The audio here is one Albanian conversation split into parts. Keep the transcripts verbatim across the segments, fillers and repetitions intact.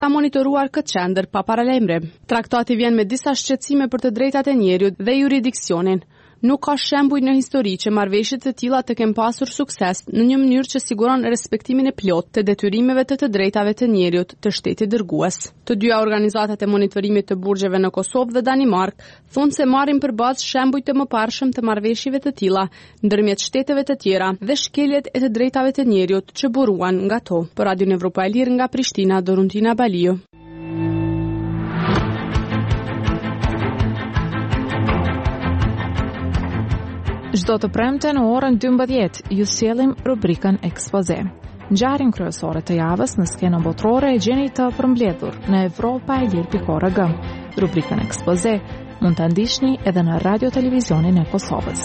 ka monitoruar këtë qendër pa paralajmëre. Traktati vjen me disa shqetësime për të drejtat e njerëzit dhe jurisdiksionin. Nuk ka shembuj në histori që marrëveshjet e tilla të kenë pasur sukses në një mënyrë që siguron respektimin e plotë të detyrimeve të të drejtave të njerëzit të shtetit dërgues. Të dyja organizatat e monitorimit të burgjeve në Kosovë dhe Danimark thonë se marrin përballë shembuj të mëparshëm të marrëveshjeve të tilla ndërmjet shteteve të tjera dhe shkeljet e të drejtave të njerëzit që buruan nga to. Për Radion Evropa e Lirë nga Prishtina, Doruntina Baliu. Çdo të premte në orën dymbëdhjetë ju sjellim rubrikën Ekspoze. Ngjarjen kryesore të javës në skenën botërore e gjeni të përmbledhur në Evropa e Lirë pikë org. Rubrikën Ekspoze mund ta ndiqni edhe në Radio Televizionin e Kosovës.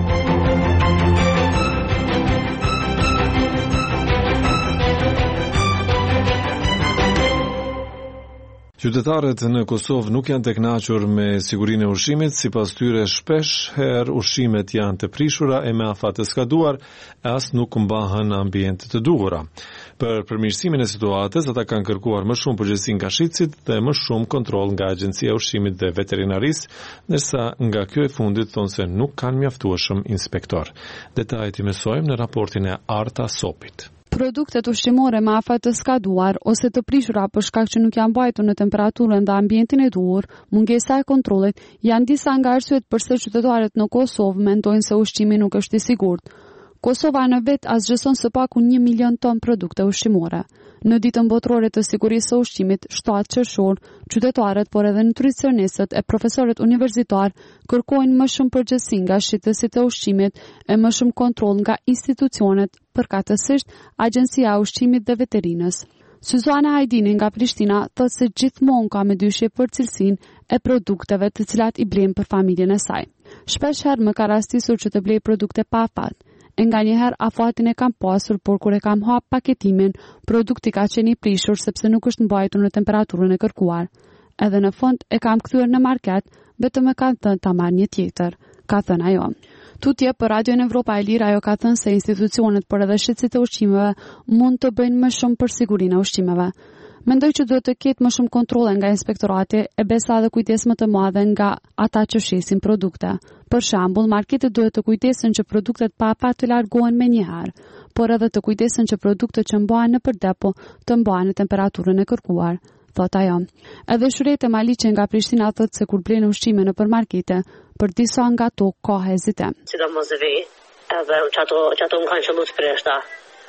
Qytetarët në Kosovë nuk janë të kënaqur me sigurinë e ushqimit, sipas tyre shpesh herë ushqimet janë të prishura e me afat të skaduar, e as nuk mbahen në ambiente të duhura. Për përmirësimin e situatës, ata kanë kërkuar më shumë përgjegjësi nga shitësit dhe më shumë kontroll nga Agjencia e Ushqimit dhe Veterinarisë, ndërsa nga kjo e fundit thonë se nuk kanë mjaftueshëm inspektor. Detajet i mësojmë në raportin e Arta Sopit. Produktet ushqimore me afat të skaduar ose të prishura për shkak që nuk janë mbajtur në temperaturën dhe ambientin e duhur, mungesa e kontrollit, janë disa nga arsyet pse qytetarët në Kosovë mendojnë se ushqimi nuk është i sigurt. Kosova në vet asgjëson së paku një milion ton produkte ushqimore. Në ditën botërore të sigurisë së ushqimit, shtatë qershor, qytetarët, por edhe nutricionistët e profesorët universitar kërkojnë më shumë përgjegjësi nga shitësit e ushqimit e më shumë kontroll nga institucionet, përkatësisht Agjencia e Ushqimit dhe Veterinës. Suzana Hajdini nga Prishtina thotë se gjithmonë ka me dyshje për cilësinë e produkteve të cilat i blen për familjen e saj. Shpesh herë më ka rastisur që të blej produkte pa afat. E nga njëherë afatin e kam pasur, por kur e kam hap paketimin, produkti ka qenë i prishur sepse nuk është mbajtur në temperaturën e kërkuar. Edhe në fund e kam kthyer në market, vetëm e kanë thënë ta marr një tjetër, ka thënë ajo. Tutje për Radion Evropa e Lirë ajo ka thënë se institucionet por edhe shitësit e ushqimeve mund të bëjnë më shumë për sigurinë e ushqimeve. Mendoj që duhet të ketë më shumë kontrolle nga inspektorati e besa dhe kujdes më të madhe nga ata që shesin produkte. Për shembull, marketet duhet të kujdesen që produktet pa afat të largohen menjëherë, por edhe të kujdesen që produktet që mbahen nëpër depo të mbahen në temperaturën e kërkuar, thot ajo. Edhe Shurete Maliqe nga Prishtina thotë se kur blen ushqime nëpër markete, për disa nga to ka hezite. Sidomos ve, edhe çato çato më kanë qenë të freskëta.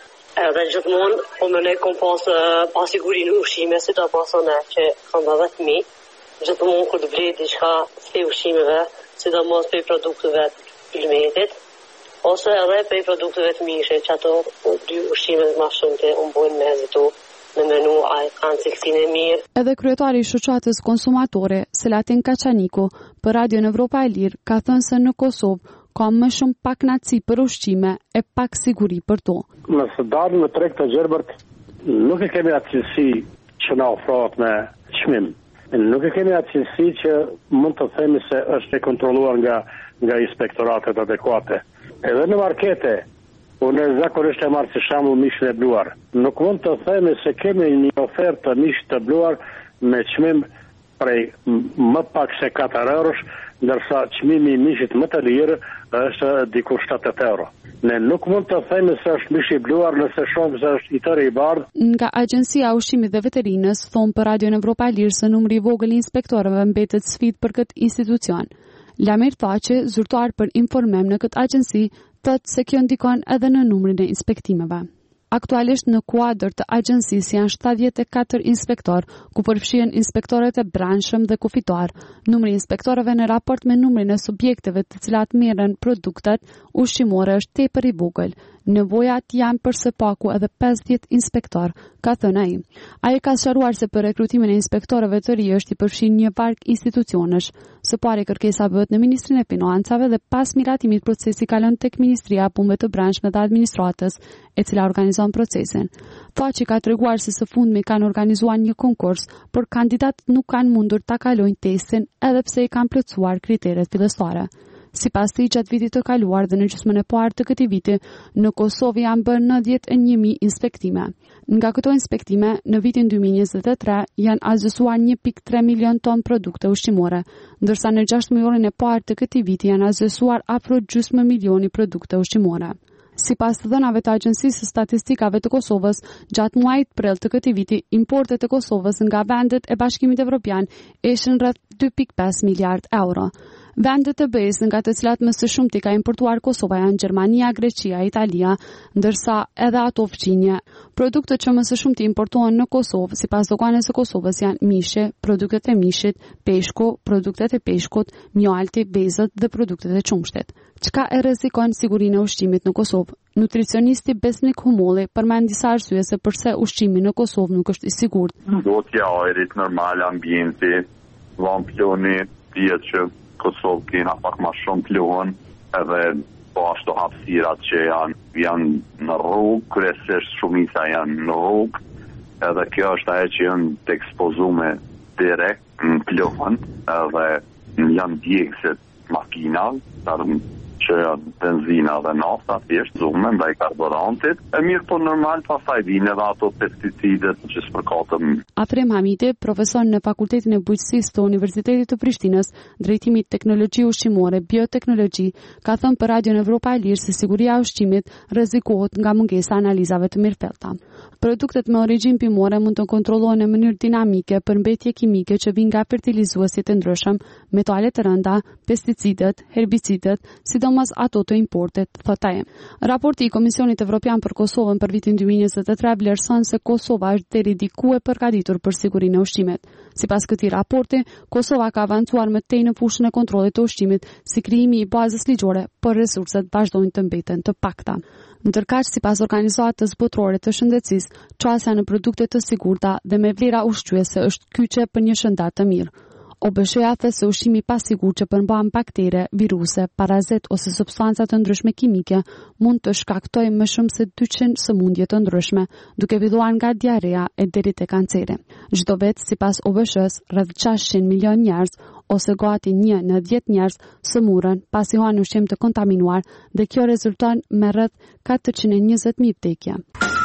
Edhe gjithmonë, po më ne kom pas pasigurinë në ushqime, si të pasone që kam dhe fëmijë, gjithmonë kur të blej diçka pe ushqimeve, sidomos pe produkteve të ilmetit, ose edhe pe produkteve të mishe, që ato dy ushqimet më shumë të umbojnë me zitu në menu, a kanë cilësinë e mirë. Edhe kryetari i shoqatës konsumatore, Selatin Kaçaniku, për Radion Evropa e Lirë, ka thënë se në Kosovë ka më shumë pakënaqësi për ushqime e pak siguri për to. Nëse dalim në treg të gjerbërt, nuk e kemi atë cilësi që na ofrohet me çmim. Nuk e kemi atë cilësi që mund të themi se është e kontrolluar nga nga inspektoratet adekuate. Edhe në markete, unë zakonisht e marr si shembull mishin e bluar. Nuk mund të themi se kemi një ofertë të mishit të bluar me çmim prej më pak se katër eurosh, ndërsa çmimi i mishit më të lirë është diku shtatëdhjetë euro. Ne nuk mund të themi se është mish i bluar nëse shohim se është i tërë i bardhë. Nga Agjencia e Ushqimit dhe Veterinës thonë për Radion Evropa e Lirë se numri i vogël i inspektorëve mbetet sfidë për këtë institucion. Lamir Thaçi, zyrtar për informim në këtë agjenci, thotë se kjo ndikon edhe në numrin e inspektimeve. Aktualisht në kuadër të agjencisë janë shtatëdhjetë e katër inspektor, ku përfshihen inspektorët e brendshëm dhe kufitar. Numri i inspektorëve në raport me numrin e subjekteve të cilat merren produktet ushqimore është tepër i vogël. Nevojat janë për së paku edhe pesëdhjetë inspektor, ka thënë ai. Ai ka sqaruar se për rekrutimin e inspektorëve të ri është i përfshirë një varg institucionesh. Së pari kërkesa bëhet në Ministrinë e Financave dhe pas miratimit procesi kalon tek Ministria e Punëve të Brendshme dhe Administratës, e cila organizon procesin. Thaçi ka treguar se së fundmi kanë organizuar një konkurs, por kandidatët nuk kanë mundur ta kalojnë testin edhe pse i kanë plotësuar kriteret fillestare. Sipas të gjatë vitit të kaluar dhe në gjysmën e parë të këtij viti, në Kosovë janë bërë nëntëdhjetë e një mijë inspektime. Nga këto inspektime, në vitin dy mijë e njëzet e tre janë azhësuar një pikë tre milion ton produkte ushqimore, ndërsa në gjashtëmujorin e parë të këtij viti janë azhësuar afro gjysmë milioni produkte ushqimore. Sipas të dhënave të Agjencisë së Statistikave të Kosovës, gjatë muajit prill të këtij viti, importet e Kosovës nga vendet e Bashkimit Evropian ishin rreth dy pikë pesë miliard euro. Vendet e B E S nga të cilat më së shumti ka importuar Kosova janë Gjermania, Greqia, Italia, ndërsa edhe ato fqinje. Produktet që më së shumti importohen në Kosovë, sipas doganës së Kosovës, janë mishi, produktet e mishit, peshku, produktet e peshkut, mjalti, bezët dhe produktet e qumshtit. Çka e rrezikon sigurinë e ushqimit në Kosovë? Nutricionisti Besnik Humolli përmend disa arsye se pse ushqimi në Kosovë nuk është i sigurt. Dotja e ajrit normal, ambienti, vamploni, dihet që Kosovë kena pak ma shumë pluhën, edhe po ashtu hapësirat që janë, janë në rrugë, kryesisht shumica janë në rrugë, edhe kjo është ajo që janë të ekspozume direkt në pluhën, edhe janë djegësit makina, që janë benzina dhe nafta, thjesht zume ndaj karburantit. E mirë po normal pastaj vijnë edhe ato pesticidet që spërkatën. Afrem Hamiti, profesor në Fakultetin e Bujqësisë të Universitetit të Prishtinës, drejtimi teknologji ushqimore, bioteknologji, ka thënë për Radion Evropa e Lirë se siguria e ushqimit rrezikohet nga mungesa e analizave të mirëfillta. Produktet me origjinë pimore mund të kontrollohen në mënyrë dinamike për mbetje kimike që vijnë nga fertilizuesit të ndryshëm, metalet të rënda, pesticidet, herbicidet, sidomos ato të importit, thotë ai. Raporti i Komisionit Evropian për Kosovën për vitin dy mijë e njëzet e tre vlerëson se Kosova është deri diku e përgatitur për sigurinë e ushqimit. Sipas këtij raporti, Kosova ka avancuar më tej në fushën e kontrollit të ushqimit, si krijimi i bazës ligjore, por resurset vazhdojnë të mbeten të pakta. Ndërkaq, sipas Organizatës Botërore të Shëndetësisë, çësia në produkte të sigurta dhe me vlera ushqyese është kyçe për një shëndet të mirë. O B S H-ja the se ushqimi pa sigurt që përmban baktere, viruse, parazit ose substanca të ndryshme kimike mund të shkaktojë më shumë se dyqind sëmundje të ndryshme, duke filluar nga diarea e deri te kanceri. Çdo vit, sipas O B S H-s, rreth gjashtëqind milion njerëz ose gati një në dhjetë njerëz sëmurën pasi hanë ushqim të kontaminuar dhe kjo rezulton me rreth katërqind e njëzet mijë vdekje.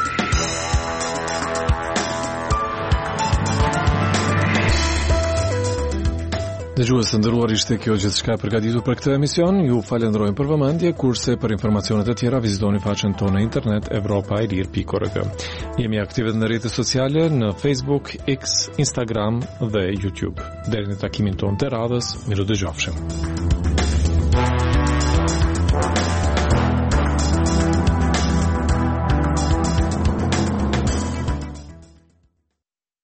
Dëgjues të nderuar, ishte kjo gjithçka e përgatitur për këtë emision. Ju falenderojmë për vëmendje, kurse për informacionet e tjera vizitoni faqen tonë në internet evropa e lir pikë org. Jemi aktive në rrjetet sociale në Facebook, X, Instagram dhe YouTube. Deri në takimin tonë të radhës, miru dëgjofshim.